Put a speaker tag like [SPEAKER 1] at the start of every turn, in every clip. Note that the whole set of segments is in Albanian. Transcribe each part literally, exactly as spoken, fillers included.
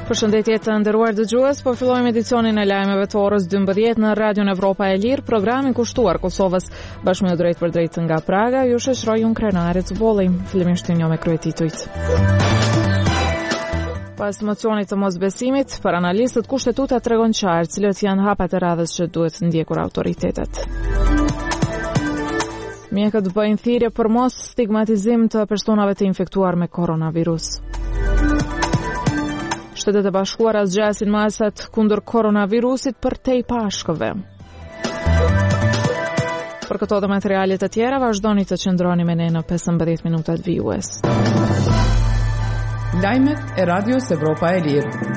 [SPEAKER 1] Përshëndetje të nderuar dëgjues, po fillojmë edicionin e lajmeve të orës dymbëdhjetë në Radion Evropa e Lirë, programin kushtuar Kosovës. Bashkë me drejt për drejt nga Praga, ju shoqëroj unë Krenare të Bolli. Fillimisht një me kryetitujt. Pas mocionit të mosbesimit, për analistët kushtetuta tregon qartë cilët janë hapat e radhës që duhet ndjekur autoritetet. Mjekët bëjnë thirrje për mos stigmatizim të personave të infektuar me koronavirus. Shtetet e Bashkuara zgjasin masat kundër koronavirusit për te i pashkëve. Për këto dhe materialet të tjera, vazhdoni të qëndroni me ne në pesëmbëdhjetë minutat vijues.
[SPEAKER 2] Lajmet e Radios Evropa e Lirë.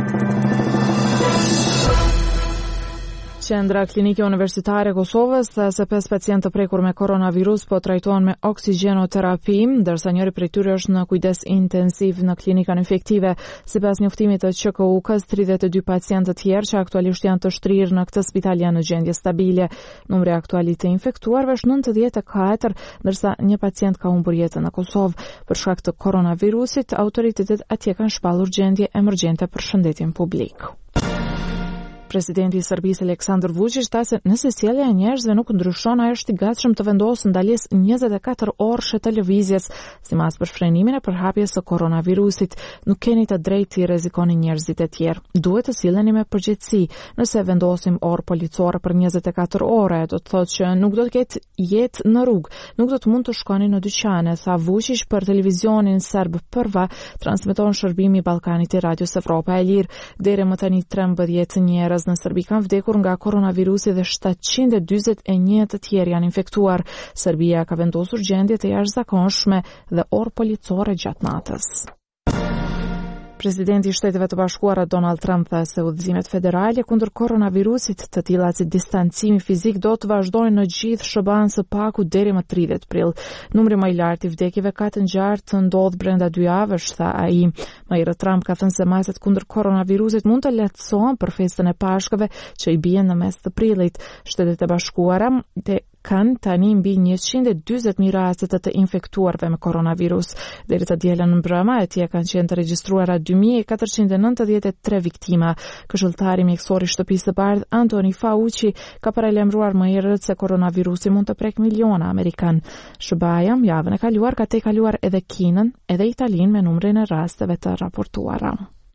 [SPEAKER 1] Qendra Klinike Universitare e Kosovës tha se pesë pacientë të prekur me koronavirus po trajtohen me oksigjenoterapi, ndërsa njëri prej tyre është në kujdes intensiv në klinikën infektive. Sipas njoftimit të Q K U K-s, tridhjetë e dy pacientë të tjerë që aktualisht janë të shtrirë në këtë spital janë në gjendje stabile. Numri aktual i të infektuarve është nëntëdhjetë e katër, ndërsa një pacient ka humbur jetën në Kosovë. Për shkak të koronavirusit, autoritetet atje kanë shpallur gjendje emergjente për shëndetjen publik. Presidenti i Serbisë Aleksandar Vučić tha se nëse sjellja e njerëzve nuk ndryshon, ai është i gatshëm të vendosë ndalesë njëzet e katër orëshe të lëvizjes, sipas për frenimin e përhapjes së koronavirusit. Nuk keni të drejtë të rrezikoni njerëzit e tjerë. Duhet të silleni me përgjegjësi. Nëse vendosim orë policore për njëzet e katër ore, do të thotë që nuk do të ketë jetë në rrugë, nuk do të mund të shkoni në dyqane, tha Vučić për televizionin serb Prva, transmeton shërbimi i Ballkanit i Radios Evropa e Lirë. Deri më tani trembëdhjetë njerëz në Serbi kanë vdekur nga koronavirusi dhe shtatëqind e dyzet e një të tjerë janë infektuar. Serbia ka vendosur gjendje të jashtëzakonshme dhe orë policore gjatë natës. Presidenti i Shteteve të Bashkuara Donald Trump tha se udhëzimet federale kundër koronavirusit, të tilla si distancimi fizik, do të vazhdojnë në gjithë S B A-n së paku deri më tridhjetë prill. Numri më i lartë i vdekjeve ka të ngjarë të ndodh brenda dy javësh, tha ai. Më herët Trump ka thënë se masat kundër koronavirusit mund të lehtësohen për festën e Pashkëve që i bien në mes të prillit. Shtetet e Bashkuara te kanë tani mbi njëqind e dyzet mijë raste të të infektuarve me koronavirus. Deri të dielën në mbrëmë, atje kanë qenë të regjistruara dy mijë e katërqind e nëntëdhjetë e tre viktima. Këshilltari mjekësor i Shtëpisë së Bardhë Anthony Fauci ka paralajmëruar më herët se koronavirusi mund të prek miliona amerikan. S B A-ja javën e kaluar ka tejkaluar edhe Kinën, edhe Italinë me numrin e rasteve të raportuara.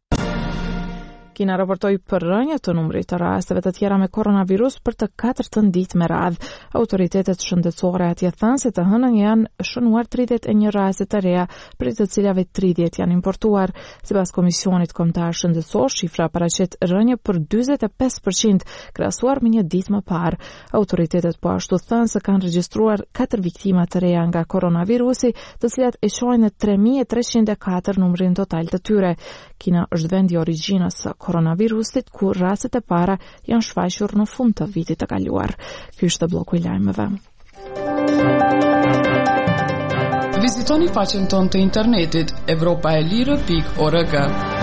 [SPEAKER 1] Kina raportoi për rënje të numrit të rasteve të tjera me koronavirus për të katërtën ditë me radhë. Autoritetet shëndetësore atje thanë se të hënën janë shënuar tridhjetë e një raste të reja, për të cilave tridhjetë janë importuar. Sipas Komisionit Kombëtar Shëndetësor, shifra paraqet rënje për dyzet e pesë përqind, krahasuar me një ditë më parë. Autoritetet po ashtu thanë se kanë regjistruar katër viktima të reja nga koronavirusi, të cilat e çojnë në tre mijë e treqind e katër numrin total të tyre. Kina është vendi i origjinës së koronavirusit, ku rastet e para janë shfaqur në fund të vitit të kaluar. Ky është bloku i lajmeve.
[SPEAKER 2] Vizitoni faqen tonë të internetit evropaelire pikë org.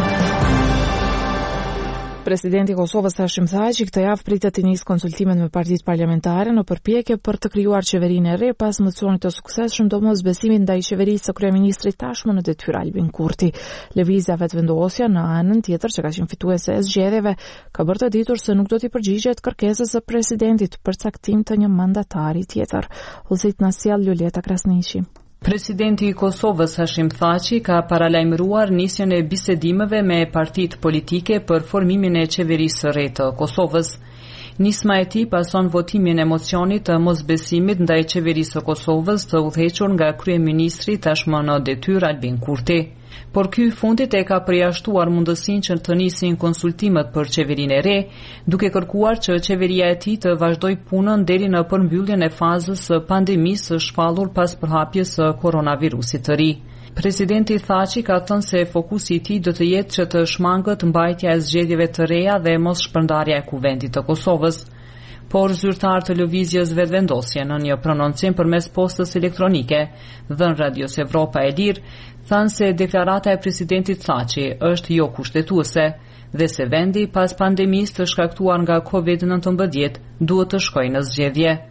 [SPEAKER 1] Presidenti i Kosovës Hashim Thaçi këtë javë pritet të nisë konsultimet me partitë parlamentare në përpjekje për të krijuar qeverinë e re pas mocionit të suksesshëm të mosbesimit ndaj qeverisë së kryeministrit tashmë në detyrë Albin Kurti. Lëvizja vetëvendosja në anën tjetër që ka qenë fituese e zgjedhjeve ka bërë të ditur se nuk do t'i përgjigjet kërkesës së presidentit për caktim të një mandatari tjetër. Ulsit na sjell Luleta Krasniqi.
[SPEAKER 3] Presidenti i Kosovës Hashim Thaçi ka paralajmëruar nisjen e bisedimeve me partitë politike për formimin e qeverisë së re të Kosovës. Nisma e tij pason votimin e mocionit të mosbesimit ndaj qeverisë së Kosovës të udhëhequr nga kryeministri tashmë në detyrë Albin Kurti. Por ky fundit e ka përjashtuar mundësinë që të nisin konsultimet për qeverinë e re, duke kërkuar që qeveria e tij të vazhdoj punën deri në përmbylljen e fazës së pandemisë së shpallur pas përhapjes së koronavirusit të ri. Presidenti Thaçi ka thënë se fokusi i tij do të jetë që të shmangët mbajtja e zgjedhjeve të reja dhe mos shpërndarja e kuvendit të Kosovës. Por zyrtar të lëvizjes vetëvendosje në një prononcim përmes postës elektronike, dhënë Radios Evropa e Lirë, thanë se deklarata e presidentit Thaçi është jo kushtetuese dhe se vendi pas pandemisë të shkaktuar nga kovid nëntëmbëdhjetë duhet të shkojë në zgjedhje.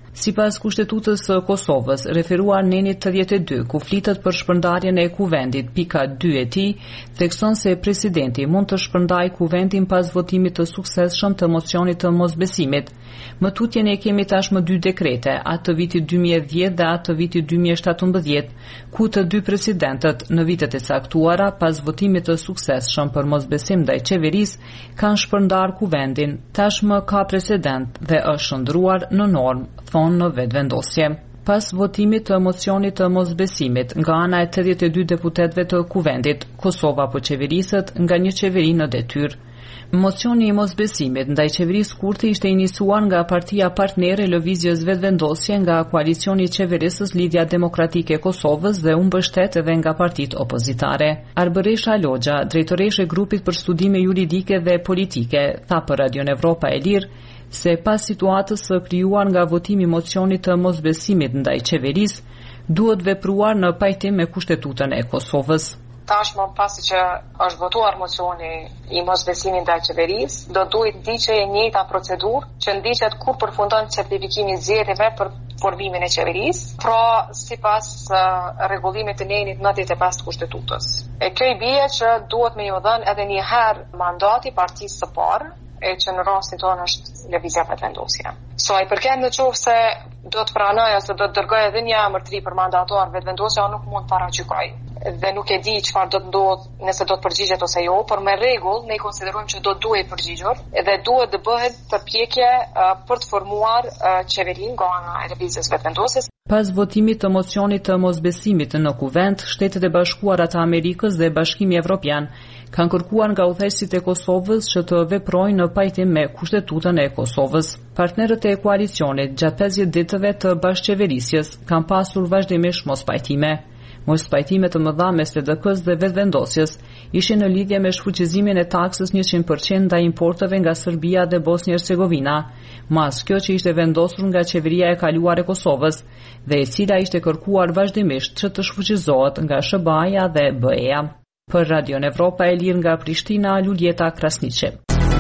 [SPEAKER 3] Sipas Kushtetutës së Kosovës, referuar nenit tridhjetë e dy, ku flitet për shpërndarjen e kuvendit, pika dy e tij thekson se presidenti mund të shpërndajë kuvendin pas votimit të suksesshëm të mocionit të mosbesimit. Më tutje ne kemi tashmë dy dekrete, atë të vitit dy mijë e dhjetë dhe atë të vitit dy mijë e shtatëmbëdhjetë, ku të dy presidentët në vitet e caktuara pas votimit të suksesshëm për mosbesim ndaj qeverisë kanë shpërndar kuvendin. Tashmë ka precedent dhe është shndruar në normë, thonë në vetëvendosje. Pas votimit të mocionit të mosbesimit nga ana e tridhjetë e dy deputetëve të kuvendit, Kosova po qeveriset nga një qeveri në detyrë. Mocioni i mosbesimit ndaj qeverisë Kurti ishte iniciuar nga partia partnere e lëvizjes vetëvendosje nga koalicioni i qeverisës Lidhja Demokratike e Kosovës dhe u mbështet edhe nga partitë opozitare. Arbëresha Logja, drejtoreshe e grupit për studime juridike dhe politike, tha për Radion Evropa e Lirë se pas situatës së krijuar nga votimi i mocionit të mosbesimit ndaj qeverisë, duhet vepruar në pajtim me Kushtetutën e Kosovës.
[SPEAKER 4] Tashmë pasi që është votuar mocioni i mosbesimit ndaj qeverisë, do duhet ndiqe e njëjta procedurë që ndiqet kur përfundon certifikimi i zgjedhjeve për formimin e qeverisë, pra sipas uh, rregullimit të nenit nëntëdhjetë e pesë të Kushtetutës. E kjo i bie që duhet me ju dhënë edhe një herë mandati partisë së parë, e që në rastin tonë është lëvizja vetëvendosje. So ai përket në qoftë se do të pranoj ose do të dërgoj edhe një emër të ri për mandator vetëvendosje, nuk mund të paragjykoj. Dhe nuk e di çfarë do të ndodh nëse do të përgjigjet ose jo, por me rregull ne konsiderojmë që do duhet përgjigjur dhe duhet të bëhet përpjekje uh, për të formuar uh, qeverinë nga ana e lëvizjes vetëvendosjes.
[SPEAKER 3] Pas votimit të mocionit të mosbesimit në kuvend, Shtetet e Bashkuara të Amerikës dhe Bashkimi Evropian kanë kërkuar nga udhëheqësit e Kosovës që të veprojnë në pajtim me Kushtetutën e Kosovës. Partnerët e koalicionit gjatë pesëdhjetë ditëve të bashkëqeverisjes kanë pasur vazhdimisht mospajtime. Mospajtime të mëdha mes T D K-s dhe vetëvendosjes ishin në lidhje me shfuqizimin e taksës njëqind përqind ndaj importeve nga Serbia dhe Bosnia Hercegovina, mas kjo që ishte vendosur nga qeveria e kaluar e Kosovës dhe e cila ishte kërkuar vazhdimisht që të shfuqizohet nga S B A-ja dhe B E-ja. Për Radion Evropa e Lirë nga Prishtina, Luljeta Krasniqi.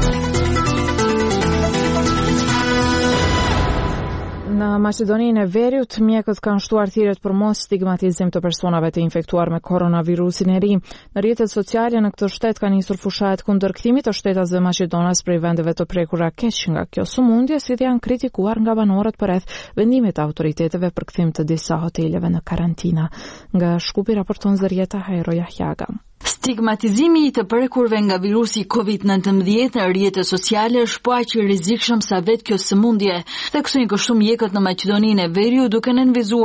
[SPEAKER 1] Në Maqedoninë e Veriut, mjekët kanë shtuar thirrjet për mos stigmatizim të personave të infektuar me koronavirusin e ri. Në rrjetet sociale në këtë shtet kanë nisur fushat kundër kthimit të shtetësve maqedonas prej vendeve të prekura keq nga kjo sëmundje, si dhe janë kritikuar nga banorët përreth vendimit të autoriteteve për kthim të disa hoteleve në karantina. Nga Shkupi raporton Zërieta Hajro Jahjaga.
[SPEAKER 5] Stigmatizimi i të prekurve nga virusi COVID nëntëmbëdhjetë në rrjetet sociale është po aq i rrezikshëm sa vetë kjo sëmundje, theksojnë kështu mjekët në Maqedoninë e Veriut, duke nënvizuar